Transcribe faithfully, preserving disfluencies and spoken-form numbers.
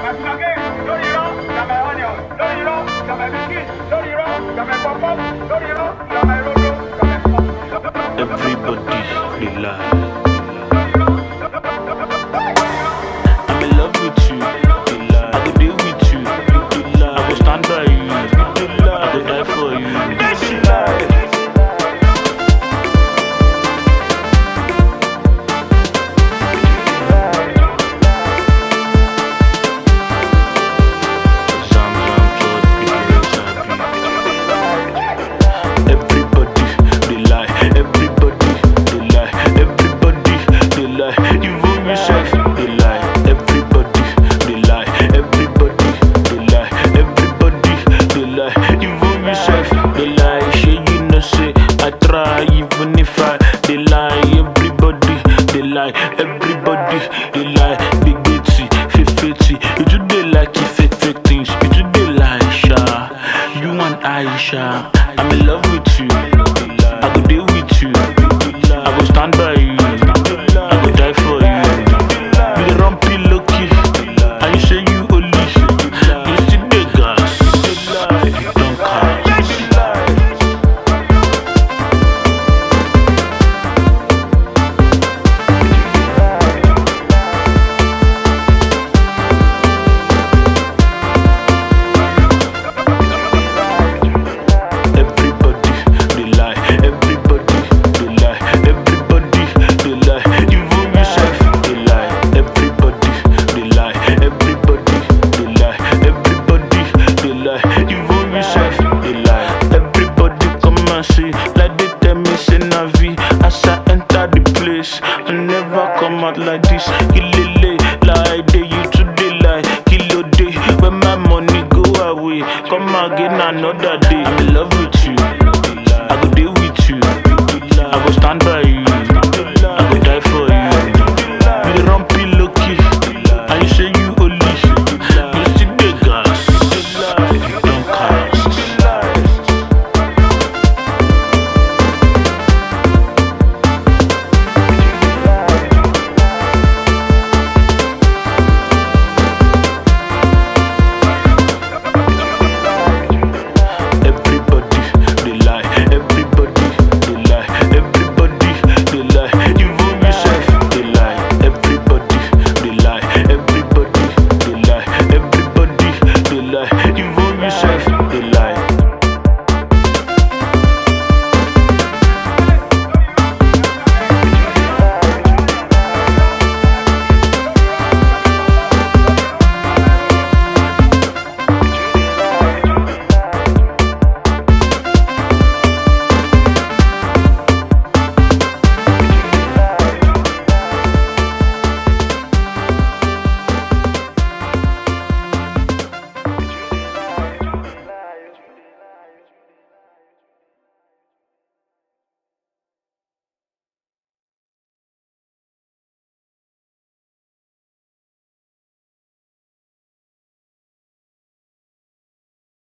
Everybody, they lie. I'm in love with you, they lie. I go deal with you, they lie. I go stand by you, they lie. I go die for you, they lie. Even if I they lie, everybody they lie, everybody they lie. Big bitty, fifty, you do they like you fake fake things, you do they lie, Sha. You and Aisha, I'm in love with you. I go deal with you. I go stand by you. I go die for you. You the rumpy lucky, and you say you only, you still the gas, don't cast. I never come out like this. Kilele, like day you today like kilo day. When my money go away, come again another day. I'm in love with you. I go deal with you. I go stand